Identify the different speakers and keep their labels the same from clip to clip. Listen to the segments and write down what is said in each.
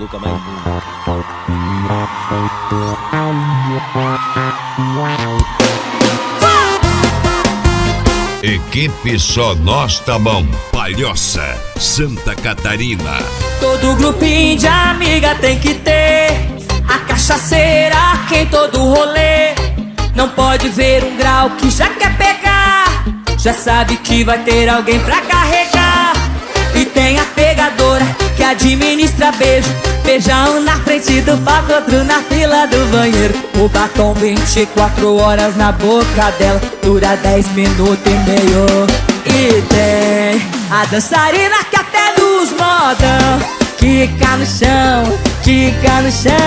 Speaker 1: Luca mais
Speaker 2: Equipe Só Nós Tá Bom, Palhoça, Santa Catarina.
Speaker 3: Todo grupinho de amiga tem que ter a cachaceira que em todo rolê. Não pode ver um grau que já quer pegar, já sabe que vai ter alguém pra carregar. E tem a pegadora que administra beijo, beija um na frente do palco, outro na fila do banheiro. O batom 24 horas na boca dela, dura 10 minutos e meio. E tem a dançarina que até nos modão quica no chão, quica no chão.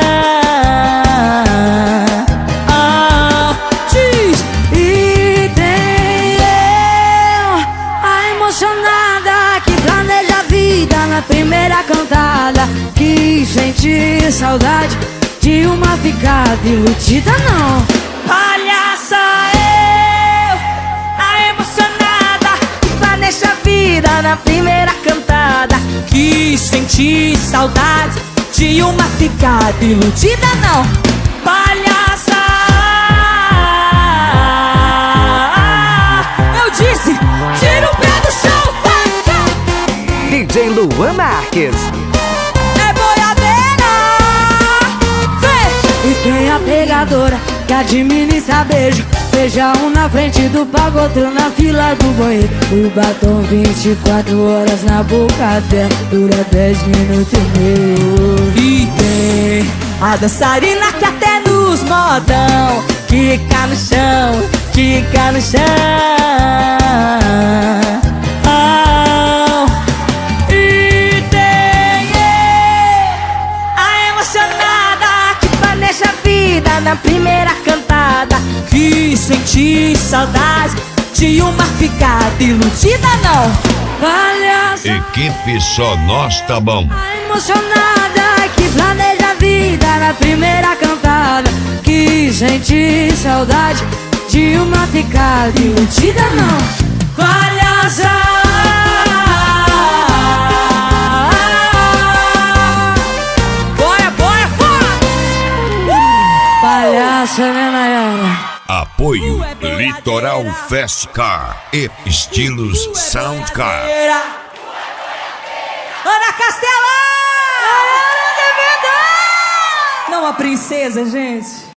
Speaker 3: E tem eu, a emocionada que planeja a vida na primeira cantada, que sente saudade de uma ficada iludida não. Palhaça eu, a emocionada que planeja a vida na primeira cantada, que sente saudade de uma ficada iludida não. Palhaça, eu disse, tira o pé do chão, vai!
Speaker 4: DJ Luan Marques.
Speaker 3: É boiadeira, vem! E tem a pegadora que administra beijo, beija um na frente do palco, outro na fila do banheiro. O batom 24 horas na boca dela, dura 10 minutos e meio. E tem a dançarina que até nos modão quica no chão, quica no chão. E tem a emocionada que planeja a vida na primeira cantada, que sente saudade de uma ficada iludida não. Palhaça,
Speaker 2: Equipe Só Nós Tá Bom.
Speaker 3: a emocionada que planeja a vida na primeira cantada, que sente saudade de uma ficada iludida não. Palhaça, boia, boia, fora! Palhaça, né, Nayara?
Speaker 2: Apoio Litoral Fast Car e Estilos Sound Car.
Speaker 3: Ana Castela! Não, a princesa, gente.